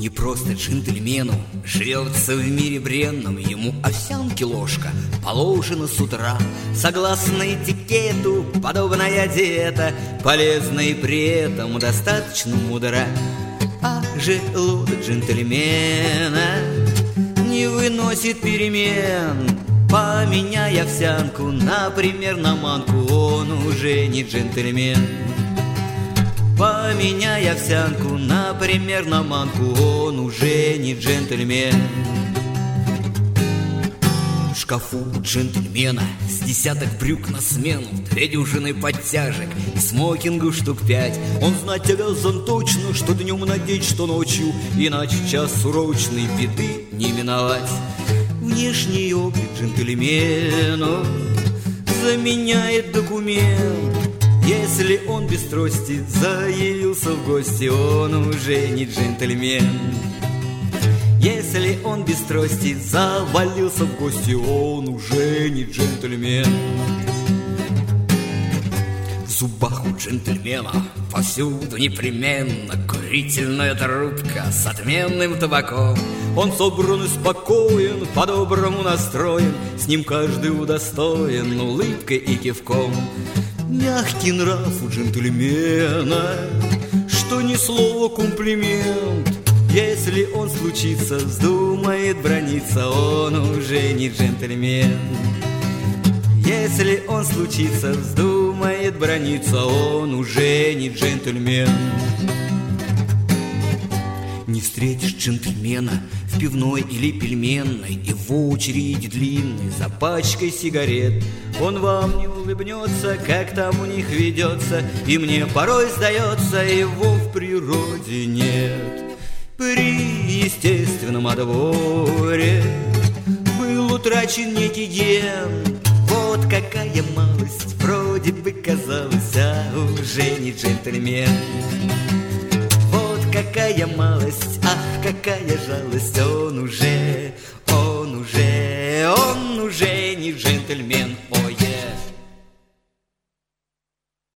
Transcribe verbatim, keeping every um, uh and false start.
Не просто джентльмену живется в мире бренном. Ему овсянки ложка положена с утра. Согласно этикету, подобная диета полезна и при этом достаточно мудра. А желудок джентльмена не выносит перемен. Поменяй овсянку, например, на манку, он уже не джентльмен. Поменяй овсянку, например, на манку, он уже не джентльмен. В шкафу у джентльмена с десяток брюк на смену, две дюжины подтяжек и смокингу штук пять. Он знать обязан точно, что днем надеть, что ночью, иначе час урочной беды не миновать. Внешний облик джентльмена заменяет документ. Если он без трости заявился в гости, он уже не джентльмен. Если он без трости завалился в гости, он уже не джентльмен. В зубах у джентльмена повсюду непременно курительная трубка с отменным табаком. Он собран и спокоен, по-доброму настроен, с ним каждый удостоен улыбкой и кивком. Мягкий нрав у джентльмена, что ни слова комплимент. Если он случится, вздумает браниться, он уже не джентльмен. Если он случится, вздумает браниться, он уже не джентльмен. Не встретишь джентльмена в пивной или пельменной, его очередь длинной за пачкой сигарет. Он вам не улыбнется, как там у них ведется, и мне порой сдается, его в природе нет. При естественном отборе был утрачен некий ген. Вот какая малость, вроде бы казалось, а уже не джентльмен. Вот какая малость, ах, какая жалость, он уже,